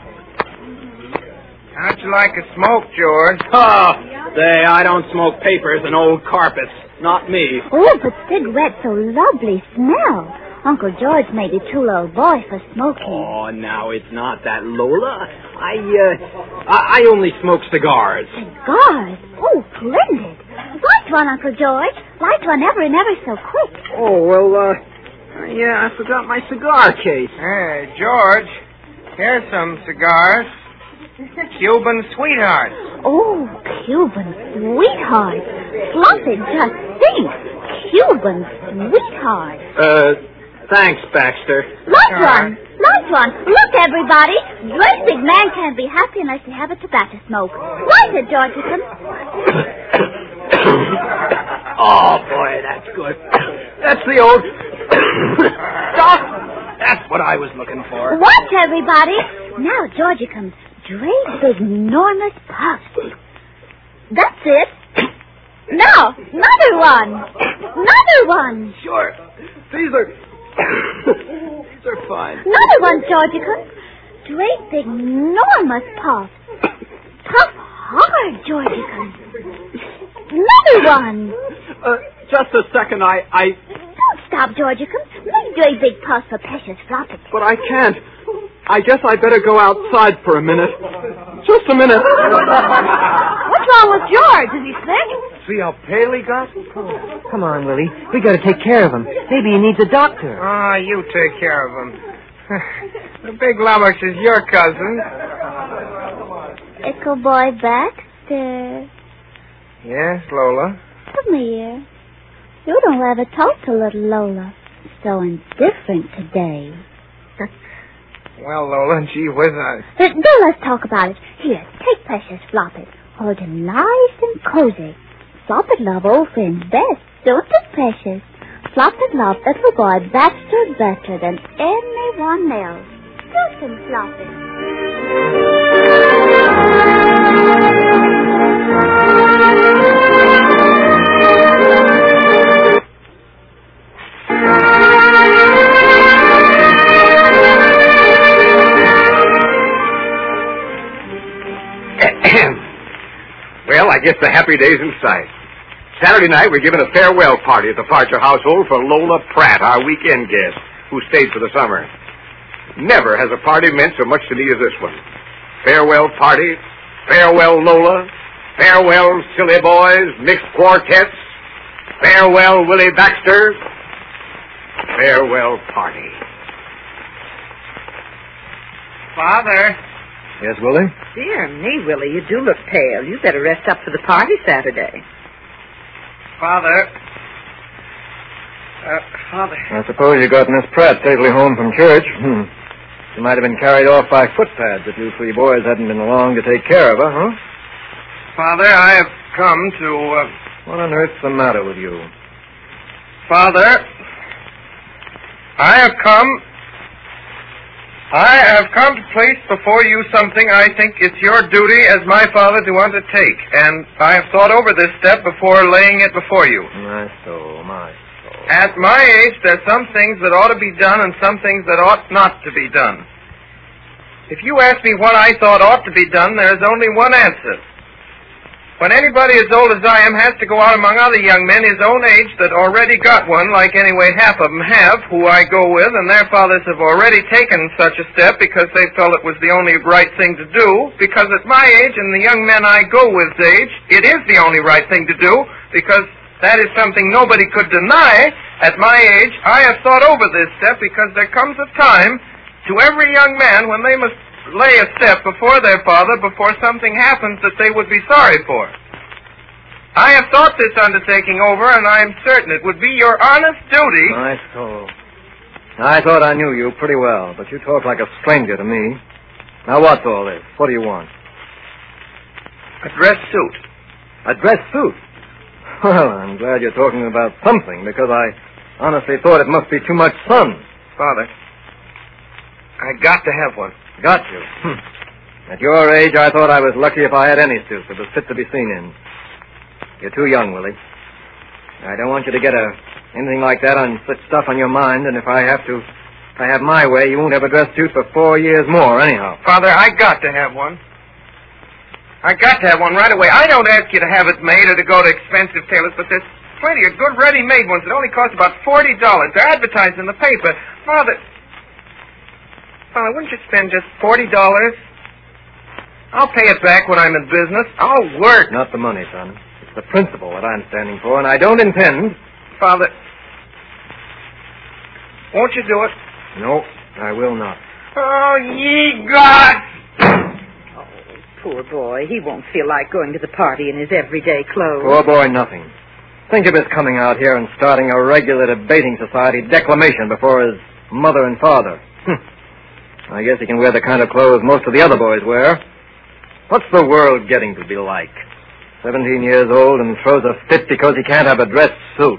How'd you like a smoke, George? Oh, say, I don't smoke papers and old carpets. Not me. Oh, but cigarettes so lovely smell. Uncle George made a too little boy for smoking. Oh, now it's not that, Lola. I, uh, I, I only smoke cigars. Cigars? Oh, splendid. Light one, Uncle George. Light one ever and ever so quick. Oh, well, uh, yeah, I forgot my cigar case. Hey, George, here's some cigars. Cuban Sweethearts. Oh, Cuban Sweethearts. Floppet, just think. Cuban Sweethearts. Uh, thanks, Baxter. Light one. Light one. Look, everybody. Great big man can't be happy unless you have a tobacco smoke. Light it, Georgeson. Oh, boy, that's good. That's the old... Stop! That's what I was looking for. Watch, everybody. Now, Georgie comes. Great big enormous puffs. That's it. Now, another one. Another one. Sure. These are... These are fine. Another one, Georgicum. Great big enormous puffs. Puff hard, Georgicum. Another one. Uh, just a second, I... I... Don't stop, Georgicum. Make great big puffs for precious Floppet. But I can't. I guess I better go outside for a minute. Just a minute. What's wrong with George? Is he sick? See how pale he got? Come on, Willie. We got to take care of him. Maybe he needs a doctor. Ah, you take care of him. The big lummox is your cousin. Ickle boy Baxter. Yes, Lola? Come here. You don't ever talk to little Lola. So indifferent today. Well, Lola, gee whiz, I... But now let's talk about it. Here, take precious Floppet. Hold him nice and cozy. Floppet love old friends best, don't it, precious? Floppet love little boy Baxter better than anyone else. Listen, Floppet. I guess the happy day's in sight. Saturday night, we're giving a farewell party at the Parcher household for Lola Pratt, our weekend guest, who stayed for the summer. Never has a party meant so much to me as this one. Farewell party, farewell Lola, farewell silly boys, mixed quartets, farewell Willie Baxter, farewell party. Father. Yes, Willie? Dear me, Willie, you do look pale. You better rest up for the party Saturday. Father. Uh, Father. I suppose you got Miss Pratt safely home from church. Hmm. She might have been carried off by footpads if you three boys hadn't been along to take care of her, huh? Father, I have come to... Uh... What on earth's the matter with you? Father, I have come... I have come to place before you something I think it's your duty as my father to undertake, and I have thought over this step before laying it before you. My soul, my soul. At my age, there's some things that ought to be done and some things that ought not to be done. If you ask me what I thought ought to be done, there is only one answer. When anybody as old as I am has to go out among other young men his own age that already got one, like anyway half of them have, who I go with, and their fathers have already taken such a step because they felt it was the only right thing to do, because at my age and the young men I go with's age, it is the only right thing to do, because that is something nobody could deny. At my age, I have thought over this step because there comes a time to every young man when they must lay a step before their father before something happens that they would be sorry for. I have thought this undertaking over, and I am certain it would be your honest duty... My soul. I thought I knew you pretty well, but you talk like a stranger to me. Now, what's all this? What do you want? A dress suit. A dress suit? Well, I'm glad you're talking about something, because I honestly thought it must be too much sun. Father, I got to have one. Got you? Hm. At your age, I thought I was lucky if I had any suit that was fit to be seen in. You're too young, Willie. I don't want you to get a anything like that on such stuff on your mind, and if I have to, if I have my way, you won't have a dress suit for four years more, anyhow. Father, I got to have one. I got to have one right away. I don't ask you to have it made or to go to expensive tailors, but there's plenty of good ready-made ones that only cost about forty dollars. They're advertised in the paper. Father... Father, wouldn't you spend just forty dollars? I'll pay it back when I'm in business. I'll work. Not the money, son. It's the principle that I'm standing for, and I don't intend... Father, won't you do it? No, I will not. Oh, ye gods! Oh, poor boy. He won't feel like going to the party in his everyday clothes. Poor boy, nothing. Think of his coming out here and starting a regular debating society declamation before his mother and father. I guess he can wear the kind of clothes most of the other boys wear. What's the world getting to be like? Seventeen years old and throws a fit because he can't have a dress suit.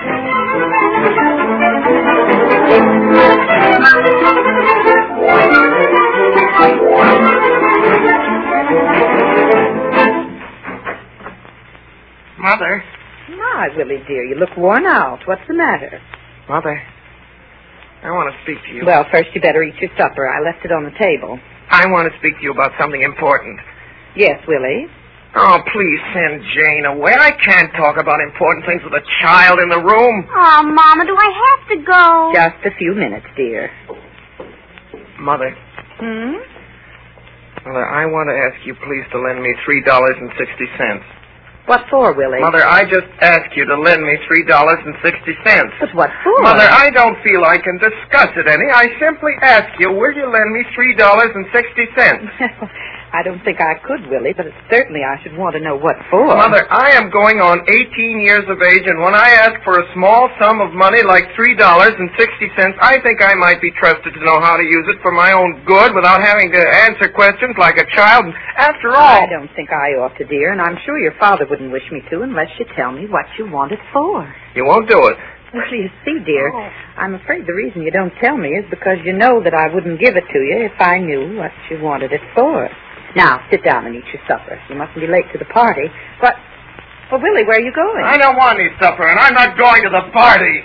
Mother. My, Willie, dear, you look worn out. What's the matter? Mother, I want to speak to you. Well, first you better eat your supper. I left it on the table. I want to speak to you about something important. Yes, Willie? Oh, please send Jane away. I can't talk about important things with a child in the room. Oh, Mama, do I have to go? Just a few minutes, dear. Mother. Hmm? Mother, I want to ask you please to lend me three dollars and sixty cents. What for, Willie? Mother, I just asked you to lend me three dollars and sixty cents. But what for? Mother, I don't feel I can discuss it any. I simply ask you, will you lend me three dollars and sixty cents? I don't think I could, Willie, but certainly I should want to know what for. Mother, I am going on eighteen years of age, and when I ask for a small sum of money like three dollars and sixty cents, I think I might be trusted to know how to use it for my own good without having to answer questions like a child. And after all... I don't think I ought to, dear, and I'm sure your father wouldn't wish me to unless you tell me what you want it for. You won't do it. Well, you see, dear, oh. I'm afraid the reason you don't tell me is because you know that I wouldn't give it to you if I knew what you wanted it for. Now, sit down and eat your supper. You mustn't be late to the party. But, well, Willie, where are you going? I don't want any supper, and I'm not going to the party.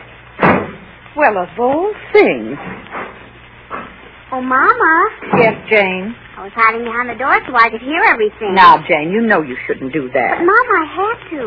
Well, of all things. Oh, Mama. Yes, Jane? I was hiding behind the door so I could hear everything. Now, Jane, you know you shouldn't do that. But, Mom, I had to.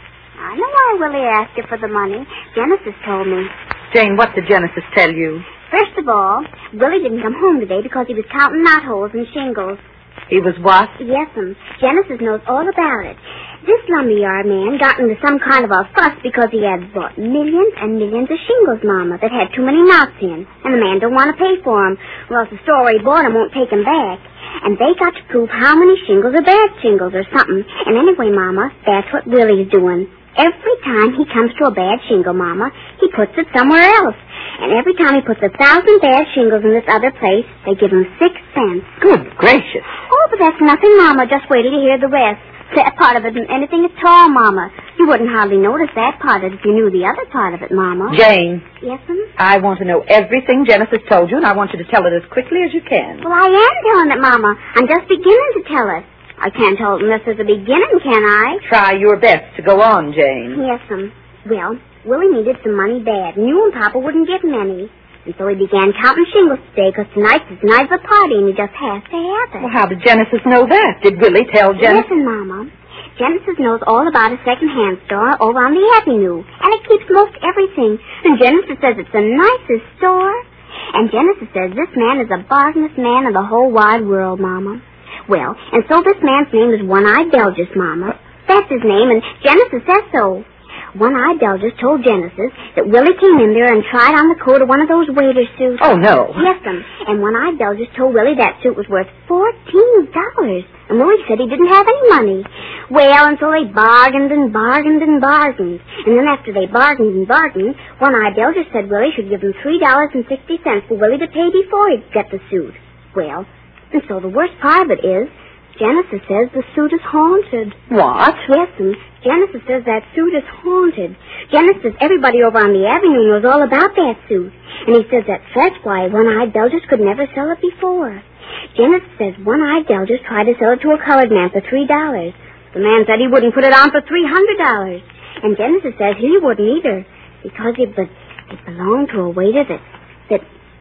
I know why Willie asked you for the money. Genesis told me. Jane, what did Genesis tell you? First of all, Willie didn't come home today because he was counting knotholes and shingles. He was what? Yes'm. Genesis knows all about it. This lumberyard man got into some kind of a fuss because he had bought millions and millions of shingles, Mama, that had too many knots in. And the man don't want to pay for them, or else the store where he bought them won't take them back. And they got to prove how many shingles are bad shingles or something. And anyway, Mama, that's what Willie's doing. Every time he comes to a bad shingle, Mama, he puts it somewhere else. And every time he puts a thousand bad shingles in this other place, they give him six cents. Good gracious. Oh, but that's nothing, Mama. Just wait till you hear the rest. That part of it isn't anything at all, Mama. You wouldn't hardly notice that part of it if you knew the other part of it, Mama. Jane. Yes'm? I want to know everything Genesis told you, and I want you to tell it as quickly as you can. Well, I am telling it, Mama. I'm just beginning to tell it. I can't tell it unless there's a beginning, can I? Try your best to go on, Jane. Yes'm. Well, Willie needed some money bad, and you and Papa wouldn't give him any. And so he began counting shingles today, because tonight's his night of the party, and he just has to have it. Well, how did Genesis know that? Did Willie tell Genesis? Listen, Mama. Genesis knows all about a second-hand store over on the Avenue, and it keeps most everything. And Genesis says it's the nicest store. And Genesis says this man is the bargainest man in the whole wide world, Mama. Well, and so this man's name is One-Eyed Belgis, Mama. That's his name, and Genesis says so. One-Eyed Belgis told Genesis that Willie came in there and tried on the coat of one of those waiter suits. Oh, no. Yes'm. And One-Eyed Belgis told Willie that suit was worth fourteen dollars. And Willie said he didn't have any money. Well, and so they bargained and bargained and bargained. And then after they bargained and bargained, One-Eyed Belgis said Willie should give him three dollars and sixty cents for Willie to pay before he'd get the suit. Well, and so the worst part of it is, Genesis says the suit is haunted. What? Yes'm. Genesis says that suit is haunted. Genesis says everybody over on the Avenue knows all about that suit. And he says that that's why One-Eyed Belgis could never sell it before. Genesis says One-Eyed Belgis tried to sell it to a colored man for three dollars. The man said he wouldn't put it on for three hundred dollars. And Genesis says he wouldn't either, because it, be, it belonged to a waiter that, that,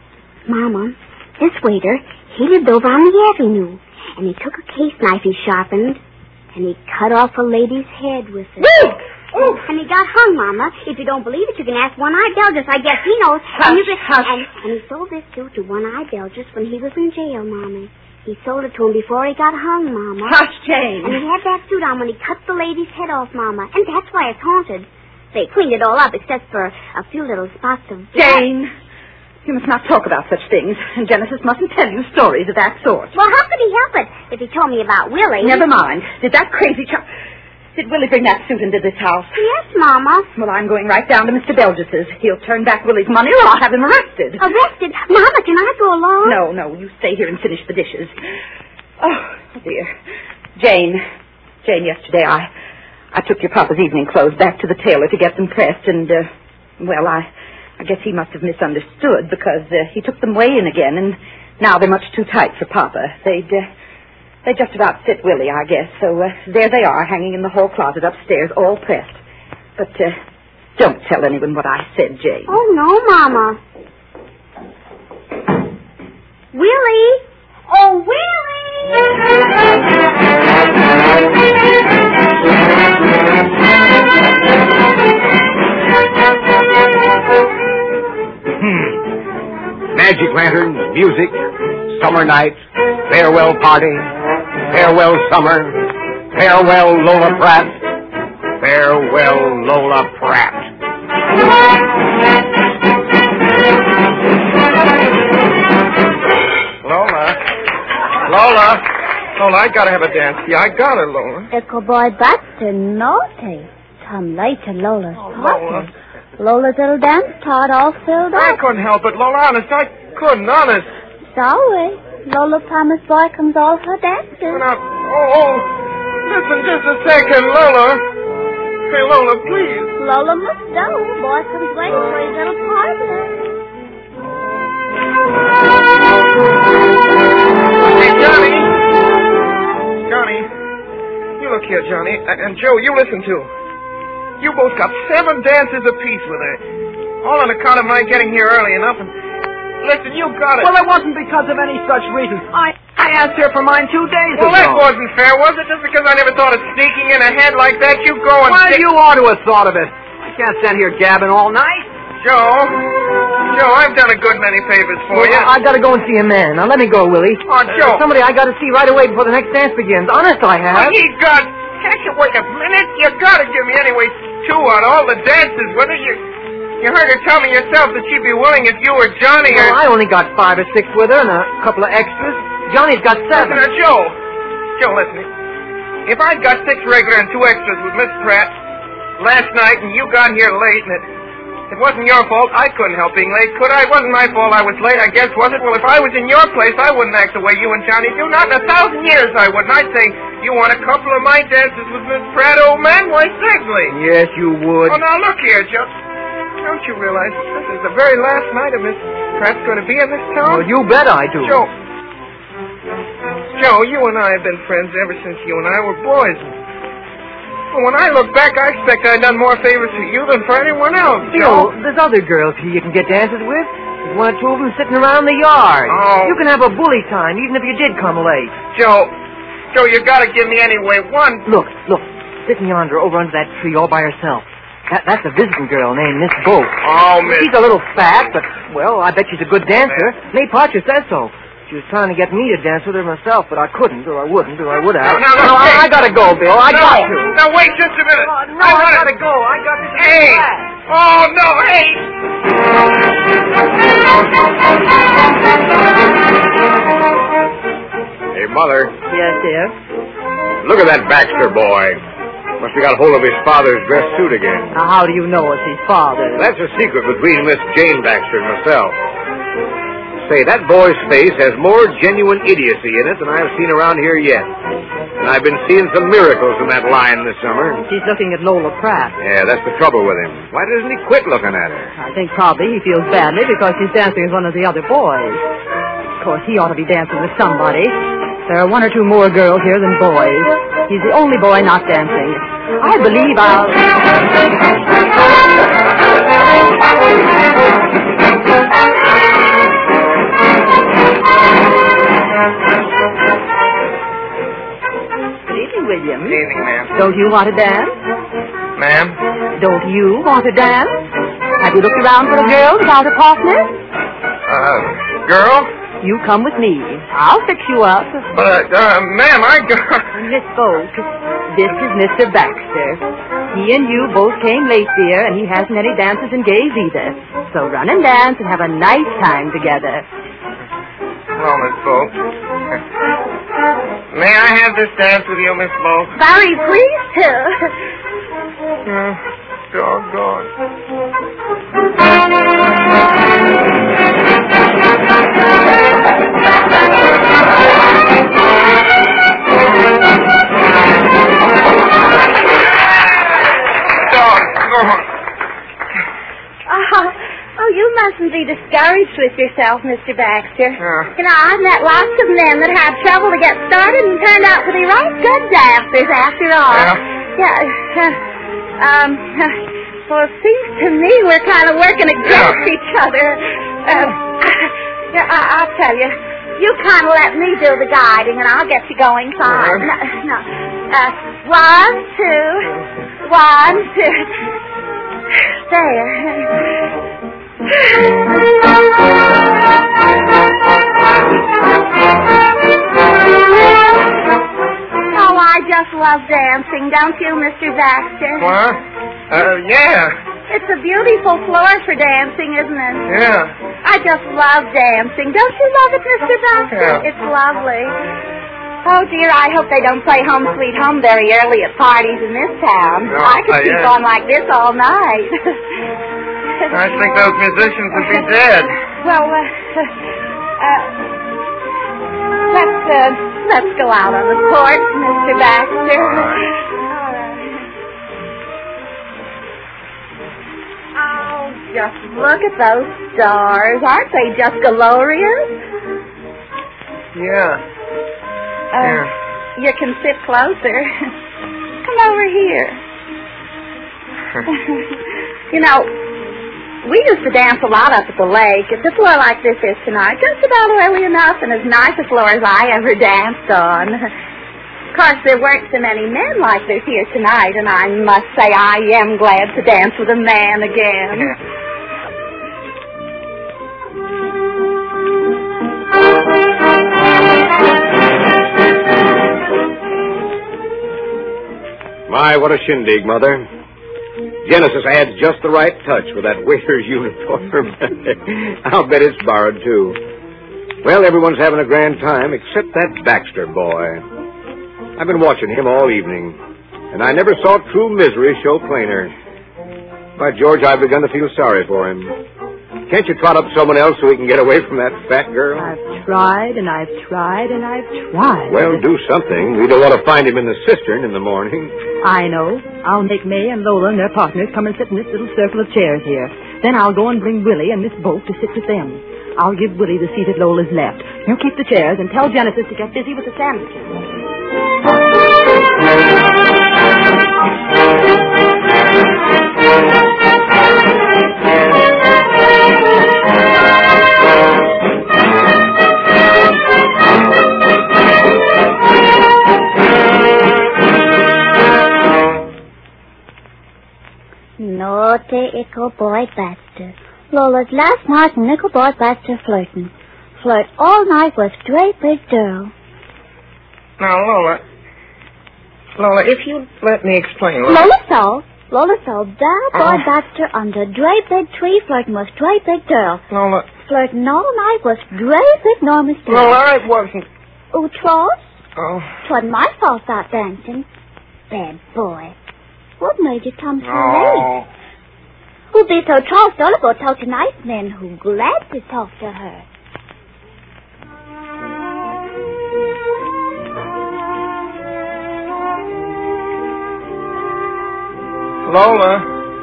Mama, this waiter, he lived over on the Avenue. And he took a case knife he sharpened, and he cut off a lady's head with it. Oh, and he got hung, Mama. If you don't believe it, you can ask One-Eyed Belgis. I guess he knows. Hush, and, you can, hush. And, and he sold this suit to One-Eyed Belgis when he was in jail, Mommy. He sold it to him before he got hung, Mama. Hush, Jane. And he had that suit on when he cut the lady's head off, Mama. And that's why it's haunted. They cleaned it all up except for a few little spots of... Jane, you must not talk about such things. And Genesis mustn't tell you stories of that sort. Well, how could he help it if he told me about Willie? Never mind. Did that crazy child... Did Willie bring that suit into this house? Yes, Mama. Well, I'm going right down to Mister Belgis's. He'll turn back Willie's money or I'll have him arrested. Arrested? Mama, can I go along? No, no. You stay here and finish the dishes. Oh, dear. Jane. Jane, yesterday I... I took your papa's evening clothes back to the tailor to get them pressed, and, uh, well, I... I guess he must have misunderstood because uh, he took them way in again, and now they're much too tight for Papa. They'd, uh, they just about fit Willie, I guess. So uh, there they are, hanging in the hall closet upstairs, all pressed. But uh, don't tell anyone what I said, Jane. Oh, no, Mama. Willie! Oh, Hmm. Magic lanterns, music, summer night, farewell party, farewell summer, farewell Lola Pratt, farewell Lola Pratt. Lola. Lola. Lola, I gotta have a dance. Yeah, I got it, Lola. Echo boy, that's naughty. Come late to Lola's Oh, party. Lola. Lola's little dance card all filled I up. couldn't help it, Lola. Honest, I couldn't. Honest. Sorry. Lola promised boy comes all her dances. But I, oh, oh. Listen just a second, Lola. Hey, Lola, please. Lola must go. Boy comes late for his little party. Hey, Johnny. Johnny. You look here, Johnny. And, and Joe, you listen too. You both got seven dances apiece with her. All on account of my getting here early enough. And listen, you got it. Well, it wasn't because of any such reason. I I asked her for mine two days Well, ago. that wasn't fair, was it? Just because I never thought of sneaking in ahead like that, you go and... Well, take- you ought to have thought of it. I can't stand here gabbing all night. Joe, Joe, I've done a good many favors for Well, you. I, I gotta go and see a man. Now let me go, Willie. Oh, Joe. Uh, somebody I gotta see right away before the next dance begins. Honest, I have. Oh, ye God, can't you wait a minute? You gotta give me anyway two on all the dances with her. You, you heard her tell me yourself that she'd be willing if you or Johnny or... Well, I only got five or six with her and a couple of extras. Johnny's got seven. Listen, uh, Joe. Joe, listen. If I'd got six regular and two extras with Miss Pratt last night and you got here late and it, it wasn't your fault, I couldn't help being late, could I? It wasn't my fault I was late, I guess, was it? Well, if I was in your place, I wouldn't act the way you and Johnny do. Not in a thousand years I wouldn't. I'd say, you want a couple of my dances with Miss Pratt, old man? Why, certainly. Yes, you would. Oh, now look here, Joe. Don't you realize this is the very last night of Miss Pratt's going to be in this town? Well, you bet I do. Joe. Joe, you and I have been friends ever since you and I were boys. Well, when I look back, I expect I've done more favors for you than for anyone else, Bill, Joe. there's other girls here you can get dances with. There's one or two of them sitting around the yard. Oh. You can have a bully time, even if you did come late. Joe, Joe, you got to give me anyway one. Look, look, sitting yonder over under that tree all by herself. That, that's a visiting girl named Miss Boat. Oh, Miss... She's a little fat, but, well, I bet she's a good dancer. May Parcher says so. She was trying to get me to dance with her myself, but I couldn't, or I wouldn't, or I would have. Now, no, now, hey. I, I gotta go, Bill. I no. got to. Now, wait just a minute. Oh, no, I, wanna... I gotta go. I got to get Hey! back. Oh, no, hey! Hey, Mother, Yes, dear. look at that Baxter boy. Must have got hold of his father's dress suit again. Now, how do you know it's his father? That's a secret between Miss Jane Baxter and myself. Say, that boy's face has more genuine idiocy in it than I've seen around here yet. And I've been seeing some miracles in that line this summer. She's looking at Lola Pratt. Yeah, that's the trouble with him. Why doesn't he quit looking at her? I think probably he feels badly because she's dancing with one of the other boys. Of course, he ought to be dancing with somebody. There are one or two more girls here than boys. He's the only boy not dancing. I believe I'll... Good evening, William. Good evening, ma'am. Don't you want to dance? Ma'am? Don't you want to dance? Have you looked around for a girl without a partner? Uh, girl? You come with me. I'll fix you up. But, uh, ma'am, I got... Miss Bolt, this is Mister Baxter. He and you both came late, dear, and he hasn't any dances engaged either. So run and dance and have a nice time together. Well, Miss Bolt. May I have this dance with you, Miss Bolt? Very pleased to. Uh, doggone. Oh, oh, you mustn't be discouraged with yourself, Mister Baxter. Yeah. You know, I've met lots of men that had trouble to get started and turned out to be right good dancers after all. Yeah? Yeah. uh, um, well, it seems to me we're kind of working against Yeah. each other. Um, yeah, I, I'll tell you. You kind of let me do the guiding, and I'll get you going fine. Yeah. No, no. Uh, one, two, one, two. There. Oh, I just love dancing, don't you, Mister Baxter? What? Uh, yeah. It's a beautiful floor for dancing, isn't it? Yeah. I just love dancing. Don't you love it, Mister Baxter? Yeah. It's lovely. Oh, dear, I hope they don't play Home Sweet Home very early at parties in this town. No, I could uh, keep yeah. on like this all night. I think those musicians would be dead. Well, uh, uh, let's, uh, let's go out on the porch, Mister Baxter. All right. All right. Oh, just look at those stars. Aren't they just glorious? Yeah. Uh, Yeah. You can sit closer. Come over here. You know, We used to dance a lot up at the lake. It's a floor like this is tonight, just about early enough and as nice a floor as I ever danced on. Of course, there weren't so many men like there's here tonight, and I must say I am glad to dance with a man again. My, what a shindig, Mother. Genesis adds just the right touch with that waiter's uniform. I'll bet it's borrowed, too. Well, everyone's having a grand time except that Baxter boy. I've been watching him all evening, and I never saw true misery show plainer. By George, I've begun to feel sorry for him. Can't you trot up someone else so he can get away from that fat girl? I've tried, and I've tried, and I've tried. Well, do something. We don't want to find him in the cistern in the morning. I know. I'll make May and Lola and their partners come and sit in this little circle of chairs here. Then I'll go and bring Willie and Miss Bolt to sit with them. I'll give Willie the seat at Lola's left. You keep the chairs and tell Genesis to get busy with the sandwiches. Naughty Ickle Boy Baxter. Lola's last night and Ickle Boy Baxter flirting. Flirt all night with Dre Big Durl. Now, Lola. Lola, if you let me explain. Lola, Lola saw. Lola saw that boy Oh. Baxter under Dre Big Tree flirting with Dre Big Durl. Lola. Flirting all night with Dre Big Norman Stone. Lola, it wasn't. Oh, Charles? Oh. 'Twasn't my fault that dancing. Bad boy. What made you come so Oh. late? Who'd be so Charles Dollar go talk to nice men who glad to talk to her? Lola.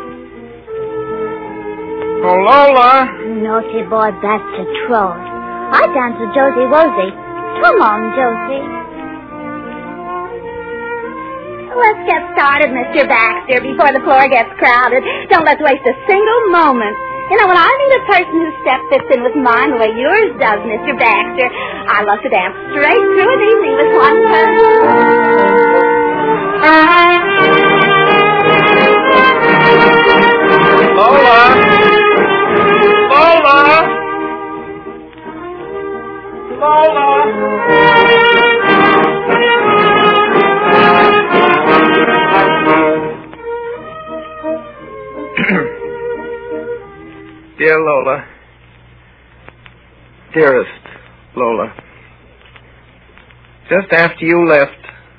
Oh, Lola. Naughty boy Baxter Troll. I dance with Josie Wosie. Come on, Josie. Let's get started, Mister Baxter, before the floor gets crowded. Don't let's waste a single moment. You know, when I meet a person whose step fits in with mine the way yours does, Mister Baxter, I love to dance straight through an evening with one Lola. Lola. Lola. Dear Lola, dearest Lola, just after you left,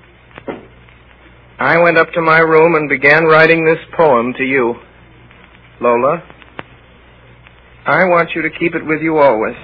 I went up to my room and began writing this poem to you. Lola, I want you to keep it with you always.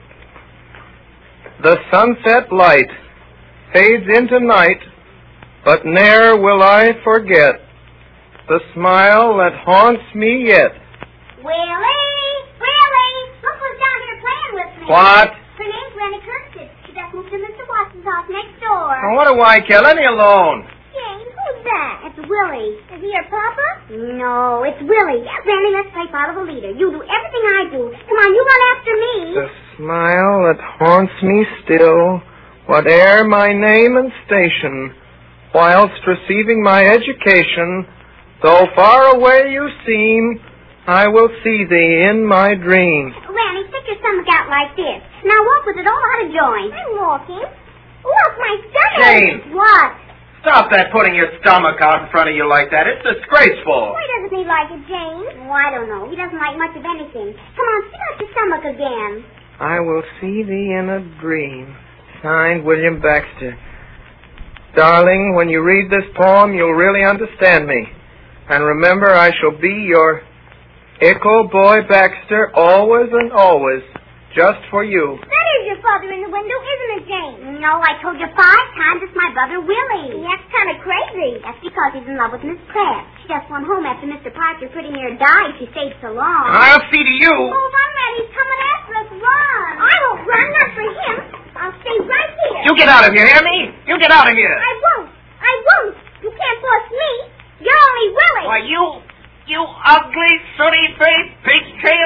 The sunset light fades into night, but ne'er will I forget the smile that haunts me yet. Willie! Willie! Look who's down here playing with me. What? Her name's Rennie Kirsten. She just moved to Mister Watson's house next door. Now, what do I care? Let me alone. Jane, who's that? It's Willie. Is he your papa? No, it's Willie. Randy, let's play follow the leader. You do everything I do. Come on, you run after me. The smile that haunts me still, whate'er my name and station, whilst receiving my education, though far away you seem, I will see thee in my dream. Randy, stick your stomach out like this. Now walk with it all out of joint. I'm walking. Look, my stomach. Jane. What? Stop that putting your stomach out in front of you like that. It's disgraceful. Why doesn't he like it, Jane? Oh, I don't know. He doesn't like much of anything. Come on, stick out your stomach again. I will see thee in a dream. Signed, William Baxter. Darling, when you read this poem, you'll really understand me. And remember, I shall be your Ickle Boy Baxter, always and always, just for you. That is your father in the window, isn't it, Jane? No, I told you five times it's my brother, Willie. That's kind of crazy. That's because he's in love with Miss Pratt. She just went home after Mister Parker pretty near died. She stayed so long. I'll see to you. Oh, run, Red. He's coming after us. Run. I won't run, not for him. I'll stay right here. You get out of here, hear me? You get out of here. I won't. I won't. You can't force me. You're only Willie. Why, you, you ugly, sooty-faced, pig-tailed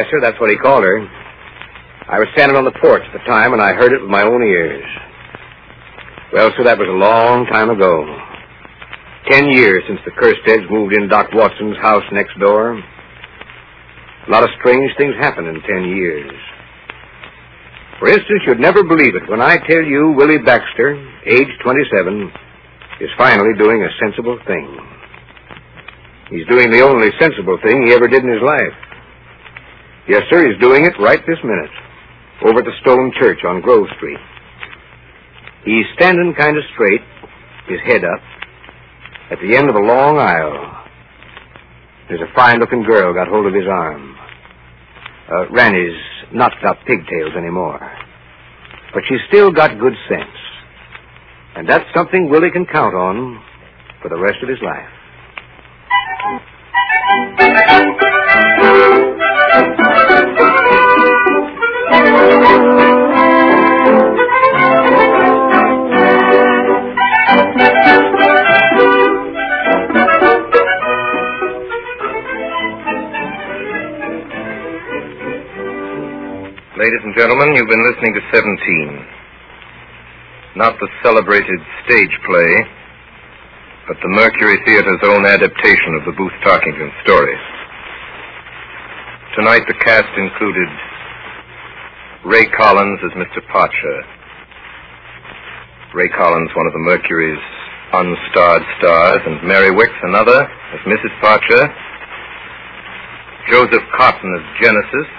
Yes, sir, that's what he called her. I was standing on the porch at the time, and I heard it with my own ears. Well, sir, that was a long time ago. Ten years since the Kersteads moved in Doc Watson's house next door. A lot of strange things happened in ten years. For instance, you'd never believe it when I tell you Willie Baxter, age twenty-seven, is finally doing a sensible thing. He's doing the only sensible thing he ever did in his life. Yes, sir, he's doing it right this minute, over at the Stone Church on Grove Street. He's standing kind of straight, his head up, at the end of a long aisle. There's a fine-looking girl got hold of his arm. Uh, Ranny's not got pigtails anymore. But she's still got good sense. And that's something Willie can count on for the rest of his life. Ladies and gentlemen, you've been listening to Seventeen. Not the celebrated stage play, but the Mercury Theater's own adaptation of the Booth Tarkington story. Tonight the cast included Ray Collins as Mister Parcher. Ray Collins, one of the Mercury's unstarred stars, and Mary Wicks, another, as Missus Parcher. Joseph Cotton as Genesis.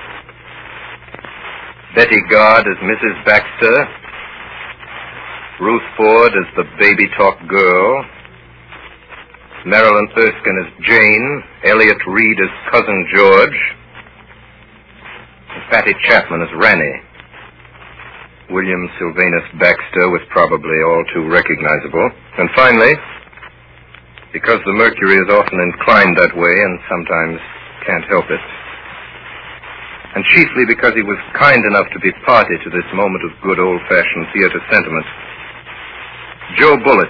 Betty Gard as Missus Baxter. Ruth Ford as the baby talk girl. Marilyn Erskine as Jane. Elliot Reed as Cousin George. And Fatty Chapman as Ranny. William Sylvanus Baxter was probably all too recognizable. And finally, because the Mercury is often inclined that way and sometimes can't help it, and chiefly because he was kind enough to be party to this moment of good old-fashioned theater sentiment, Joe Bullitt,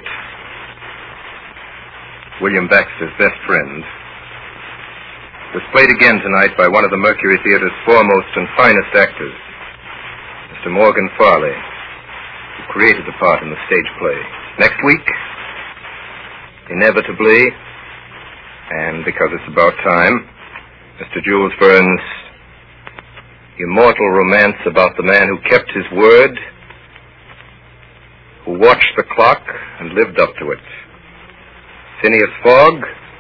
William Baxter's best friend, was played again tonight by one of the Mercury Theater's foremost and finest actors, Mister Morgan Farley, who created the part in the stage play. Next week, inevitably, and because it's about time, Mister Jules Verne's immortal romance about the man who kept his word, who watched the clock and lived up to it. Phineas Fogg,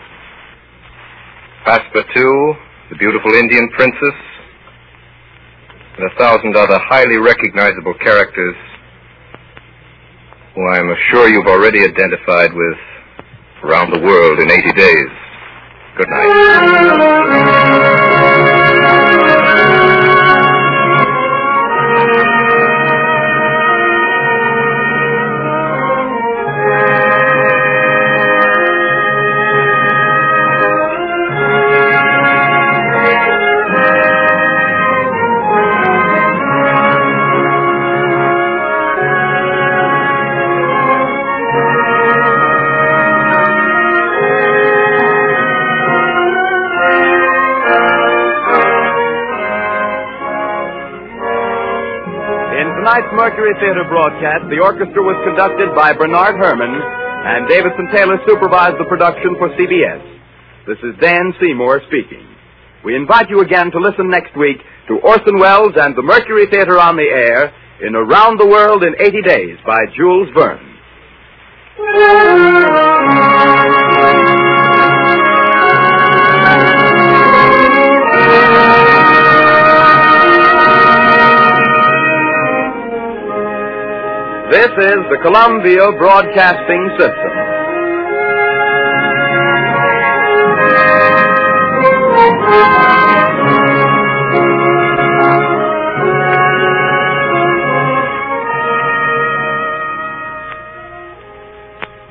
Passepartout, the beautiful Indian princess, and a thousand other highly recognizable characters who I am sure you've already identified with around the world in eighty days. Good night. Tonight's Mercury Theater broadcast, the orchestra was conducted by Bernard Herrmann, and Davidson Taylor supervised the production for C B S. This is Dan Seymour speaking. We invite you again to listen next week to Orson Welles and the Mercury Theater on the Air in Around the World in eighty days by Jules Verne. This is the Columbia Broadcasting System.